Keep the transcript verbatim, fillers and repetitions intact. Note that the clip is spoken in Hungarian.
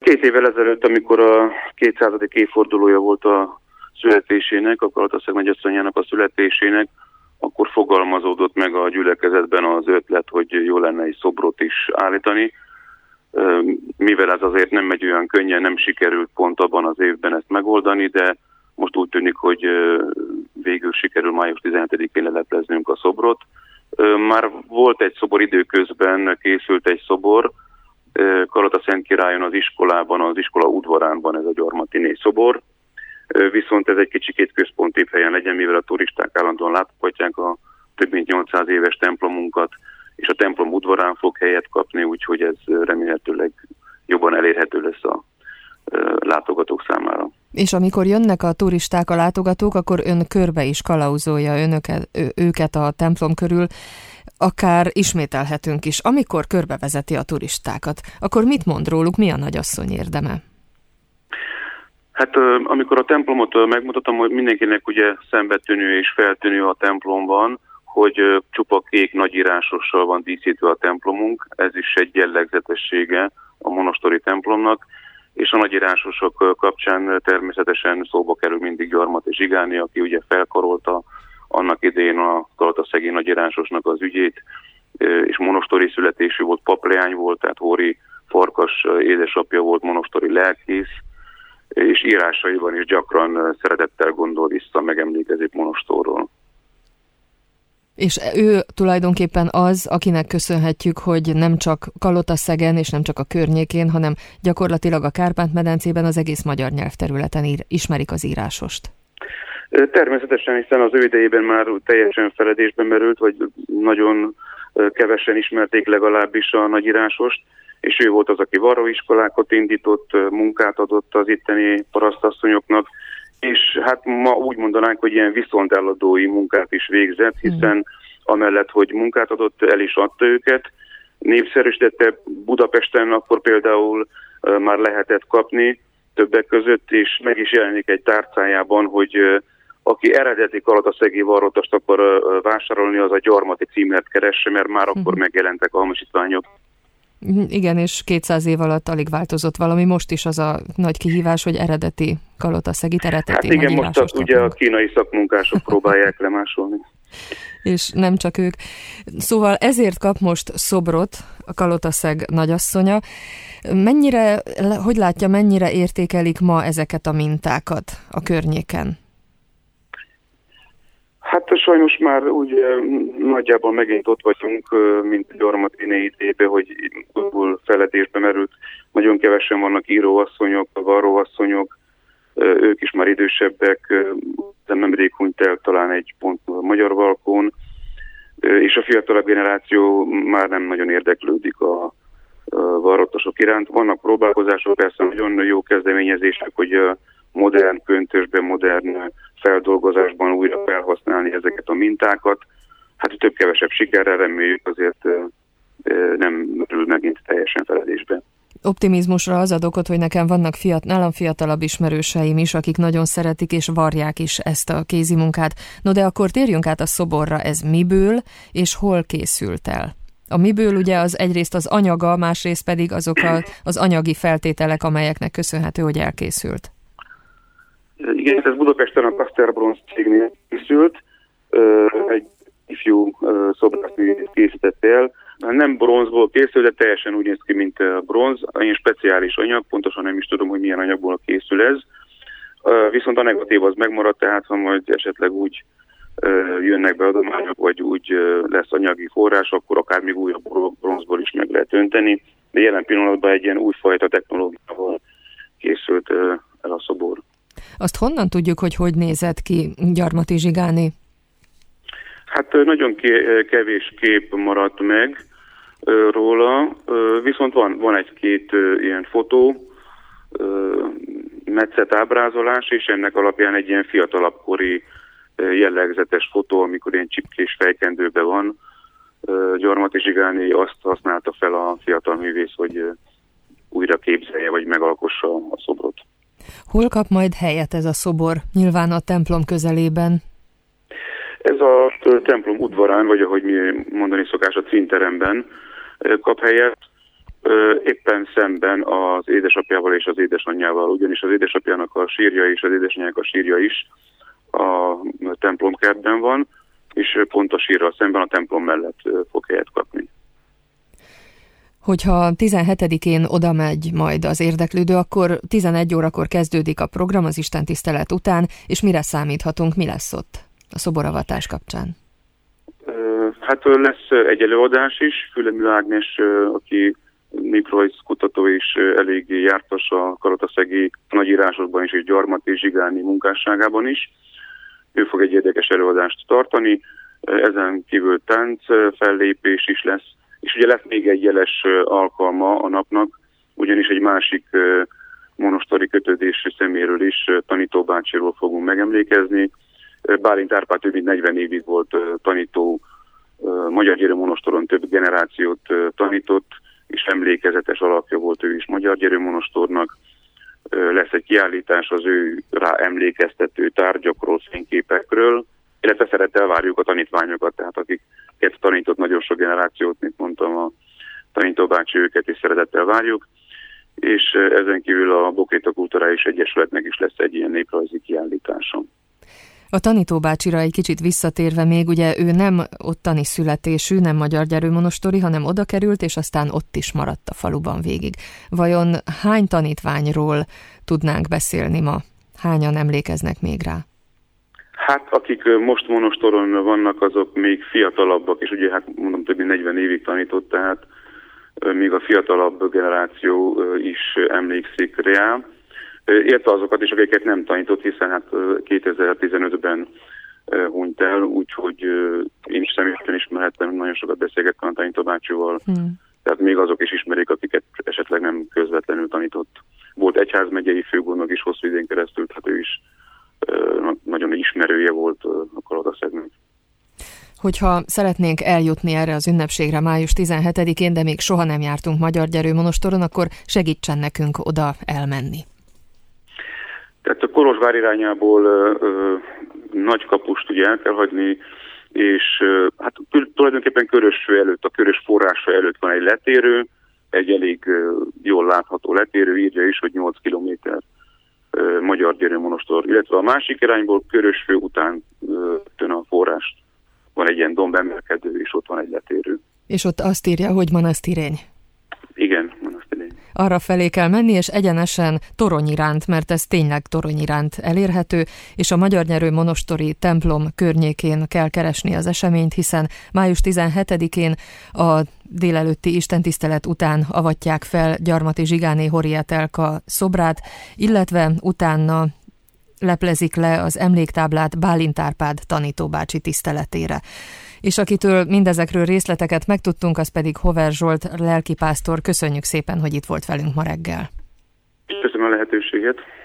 Két évvel ezelőtt, amikor a kétszázadik évfordulója volt a születésének, a Kalotaszeg nagyasszonyának a születésének, akkor fogalmazódott meg a gyülekezetben az ötlet, hogy jó lenne egy szobrot is állítani. Mivel ez azért nem megy olyan könnyen, nem sikerült pont abban az évben ezt megoldani, de most úgy tűnik, hogy végül sikerül május tizenhetedikén lelepleznünk a szobrot. Már volt egy szobor időközben, készült egy szobor, Kalotaszent-királyon az iskolában, az iskola udvaránban ez a gyarmatiné szobor, viszont ez egy kicsikét központibb helyen legyen, mivel a turisták állandóan látogatják a több mint nyolcszáz éves templomunkat, és a templom udvarán fog helyet kapni, úgyhogy ez remélhetőleg jobban elérhető lesz a látogatók számára. És amikor jönnek a turisták, a látogatók, akkor ön körbe is kalauzolja önöket, őket a templom körül, akár ismételhetünk is. Amikor körbevezeti a turistákat, akkor mit mond róluk, mi a nagyasszony érdeme? Hát amikor a templomot megmutatom, hogy mindenkinek ugye szembetűnő és feltűnő a templomban, hogy csupa kék nagyírásossal van díszítve a templomunk, ez is egy jellegzetessége a monostori templomnak, és a nagyírásosok kapcsán természetesen szóba kerül mindig Gyarmati Zsigáné, aki ugye felkarolta annak idején a kalataszegi nagyírásosnak az ügyét, és monostori születésű volt, papleány volt, tehát Hóri Farkas édesapja volt monostori lelkész, és írásaiban is gyakran szeretettel gondol vissza, megemlékezik monostorról. És ő tulajdonképpen az, akinek köszönhetjük, hogy nem csak Kalotaszegen és nem csak a környékén, hanem gyakorlatilag a Kárpát-medencében az egész magyar nyelvterületen ír, ismerik az írásost. Természetesen, hiszen az ő idejében már teljesen feledésbe merült, vagy nagyon kevesen ismerték legalábbis a nagyírásost, és ő volt az, aki varróiskolákat indított, munkát adott az itteni parasztasszonyoknak, és hát ma úgy mondanánk, hogy ilyen viszonteladói munkát is végzett, hiszen amellett, hogy munkát adott, el is adta őket, népszerűsítette Budapesten, akkor például már lehetett kapni többek között, és meg is jelenik egy tárcájában, hogy aki eredeti kalataszegi varrótast akar vásárolni, az a Gyarmati címert keresse, mert már akkor megjelentek a hamisítványok. Igen, és kétszáz év alatt alig változott valami. Most is az a nagy kihívás, hogy eredeti Kalotaszegit, eredeti hát igen, most a, ugye a kínai szakmunkások próbálják lemásolni. És nem csak ők. Szóval ezért kap most szobrot a Kalotaszeg nagyasszonya. Mennyire, hogy látja, mennyire értékelik ma ezeket a mintákat a környéken? Hát sajnos már úgy nagyjából megint ott vagyunk, mint Gyarmatiné idejében, hogy újból feledésbe merült. Nagyon kevesen vannak íróasszonyok, varróasszonyok, ők is már idősebbek, de nemrég hunyt el talán egy pont a Magyar Valkón, és a fiatalabb generáció már nem nagyon érdeklődik a varróttasok iránt. Vannak próbálkozások, persze nagyon jó kezdeményezések, hogy modern köntösben, modern feldolgozásban újra felhasználni ezeket a mintákat. Hát több-kevesebb sikerrel reméljük, azért nem merül megint teljesen feledésbe. Optimizmusra az ad okot, hogy nekem vannak fiat, nálam fiatalabb ismerőseim is, akik nagyon szeretik és varják is ezt a kézimunkát. No de akkor térjünk át a szoborra, ez miből és hol készült el? A miből ugye az egyrészt az anyaga, másrészt pedig azok a, az anyagi feltételek, amelyeknek köszönhető, hogy elkészült. Igen, ez Budapesten a Kaster Bronz cégnél készült, egy ifjú szobrásznő készített el. Nem bronzból készül, de teljesen úgy néz ki, mint bronz. Egy speciális anyag, pontosan nem is tudom, hogy milyen anyagból készül ez. Viszont a negatív az megmaradt, tehát ha majd esetleg úgy jönnek be adományok, vagy úgy lesz anyagi forrás, akkor akár még újabb bronzból is meg lehet önteni. De jelen pillanatban egy ilyen újfajta technológiával készült el a szobor. Azt honnan tudjuk, hogy hogy nézett ki Gyarmati Zsigáné? Hát nagyon kevés kép maradt meg róla, viszont van, van egy-két ilyen fotó, metszett ábrázolás, és ennek alapján egy ilyen fiatalabb kori jellegzetes fotó, amikor ilyen csipkés fejkendőben van. Gyarmati Zsigáné azt használta fel a fiatal művész, hogy újra képzelje, vagy megalkossa a szobrot. Hol kap majd helyet ez a szobor? Nyilván a templom közelében. Ez a templom udvarán, vagy ahogy mi mondani szokás, a cínteremben kap helyet. Éppen szemben az édesapjával és az édesanyjával, ugyanis az édesapjának a sírja és az édesanyjának a sírja is a templomkertben van, és pont a sírral szemben a templom mellett fog helyet kapni. Hogyha tizenhetedikén oda megy majd az érdeklődő, akkor tizenegy órakor kezdődik a program az istentisztelet után, és mire számíthatunk, mi lesz ott a szoboravatás kapcsán? Hát lesz egy előadás is, Fülemű Ágnes, aki néprajzkutató és eléggé jártas a kalataszegi nagyírásokban is, és gyarmati és zsigáni munkásságában is. Ő fog egy érdekes előadást tartani, ezen kívül tánc fellépés is lesz, és ugye lesz még egy jeles alkalma a napnak, ugyanis egy másik monostori kötődésű szeméről is, tanítóbácsiról fogunk megemlékezni. Bálint Árpád több mint negyven évig volt tanító, Magyargyerő monostoron több generációt tanított, és emlékezetes alakja volt ő is Magyargyerő monostornak. Lesz egy kiállítás az ő rá emlékeztető tárgyakról, fényképekről, illetve szeretettel várjuk a tanítványokat, tehát akiket tanított nagyon sok generációt, mint mondtam, a tanítóbácsi, őket is szeretettel várjuk, és ezen kívül a Bokéta Kulturális Egyesületnek is lesz egy ilyen néprajzi kiállítása. A tanítóbácsira egy kicsit visszatérve még, ugye ő nem ottani születésű, nem Magyargyerő monostori, hanem oda került, és aztán ott is maradt a faluban végig. Vajon hány tanítványról tudnánk beszélni ma? Hányan emlékeznek még rá? Hát akik most monostoron vannak, azok még fiatalabbak, és ugye hát mondom több mint negyven évig tanított, tehát még a fiatalabb generáció is emlékszik rá. Érte azokat is, akiket nem tanított, hiszen hát kétezer-tizenötben hunyt el, úgyhogy én is személyesen ismerhettem, nagyon sokat beszélgettem a tanítóbácsival, hmm. tehát még azok is ismerik, akiket esetleg nem közvetlenül tanított. Volt egyházmegyei főgondnok is hosszú időn keresztül, tehát ő is nagyon ismerője volt a Kalataszegnek. Hogyha szeretnénk eljutni erre az ünnepségre május tizenhetedikén, de még soha nem jártunk Magyargyerő monostoron, akkor segítsen nekünk oda elmenni. Tehát a Kolozsvár irányából ö, ö, Nagykapust ugye el kell hagyni, és ö, hát tulajdonképpen Körösfő előtt, a Körös forrása előtt van egy letérő, egy elég ö, jól látható letérő, írja is, hogy nyolc kilométer ö, Magyargyerő monostor, illetve a másik irányból Körösfő után ö, a forrás van egy ilyen dombemelkedő, és ott van egy letérő. És ott azt írja, hogy Manasztirény. Igen, Manasztirény. Arra felé kell menni, és egyenesen torony iránt, mert ez tényleg torony iránt elérhető, és a Magyargyerő monostori templom környékén kell keresni az eseményt, hiszen május tizenhetedikén a délelőtti istentisztelet után avatják fel Gyarmati Zsigáné Horietelka szobrát, illetve utána leplezik le az emléktáblát Bálint Árpád tanítóbácsi tiszteletére. És akitől mindezekről részleteket megtudtunk, az pedig Hover Zsolt lelkipásztor. Köszönjük szépen, hogy itt volt velünk ma reggel. Köszönöm a lehetőséget.